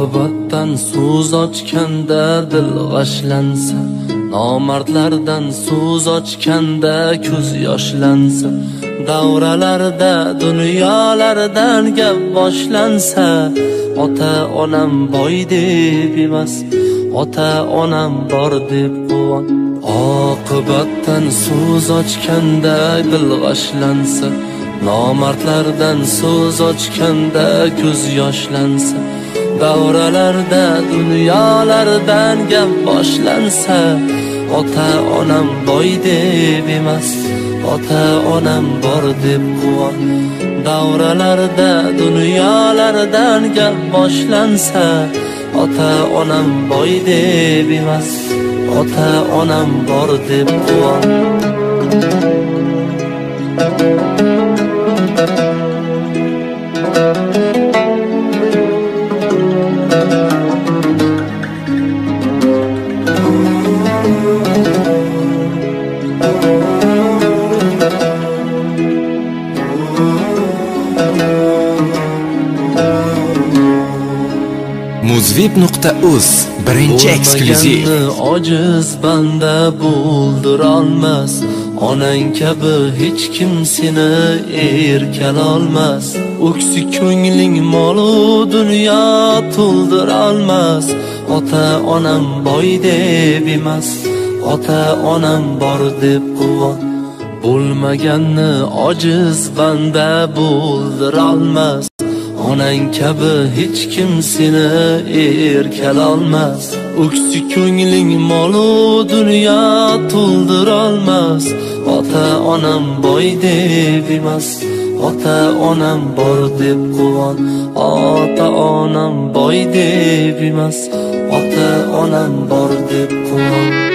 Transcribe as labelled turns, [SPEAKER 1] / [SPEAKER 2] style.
[SPEAKER 1] oqibatdan so'z ochganda dil g'ashlansa, nomardlardan so'z ochganda ko'z yoshlansa, davralarda dunyolardan gap boshlansa, ota onam boy deb emas, ota onam bor deb quvon. Oqibatdan so'z ochganda dil g'ashlansa, nomardlardan so'z ochganda ko'z yoshlansa, davralarda dunyolardan gap boshlansa, ota onam boy deb emas, ota onam bor deb quvon. Davralarda dunyolardan gap boshlansa, ota onam boy deb emas, ota onam bor deb quvon.
[SPEAKER 2] Muzvip.uz birinchi eksklyuziv.
[SPEAKER 1] Ojiz banda bo'ldirolmas, onang kabi hech kim seni erkalolmas. O'ksik ko'ngling molu dunyo to'ldirolmas, ota onam boy deb emas, ota onam bor deb quvon. Bo'lmaganni ojiz banda bo'ldirolmas, onang kabi hech kim seni erkalolmas. O'ksik ko'ngling molu dunyo to'ldirolmas, ota onam boy deb emas, ota onam bor deb quvon. Ota onam boy deb emas, ota onam bor deb quvon.